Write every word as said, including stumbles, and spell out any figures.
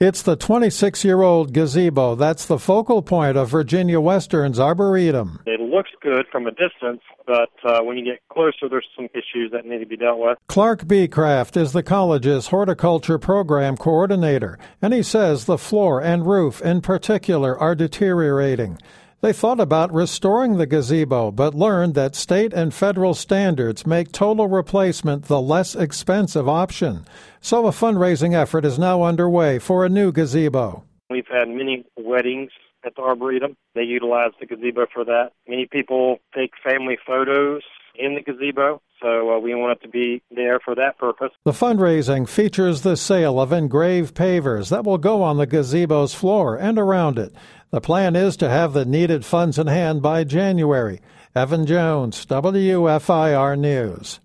It's the twenty-six-year-old gazebo that's the focal point of Virginia Western's Arboretum. It looks good from a distance, but uh, when you get closer, there's some issues that need to be dealt with. Clark Beecraft is the college's horticulture program coordinator, and he says the floor and roof in particular are deteriorating. They thought about restoring the gazebo, but learned that state and federal standards make total replacement the less expensive option. So a fundraising effort is now underway for a new gazebo. We've had many weddings at the Arboretum. They utilize the gazebo for that. Many people take family photos in the gazebo, so uh, we want it to be there for that purpose. The fundraising features the sale of engraved pavers that will go on the gazebo's floor and around it. The plan is to have the needed funds in hand by January. Evan Jones, W F I R News.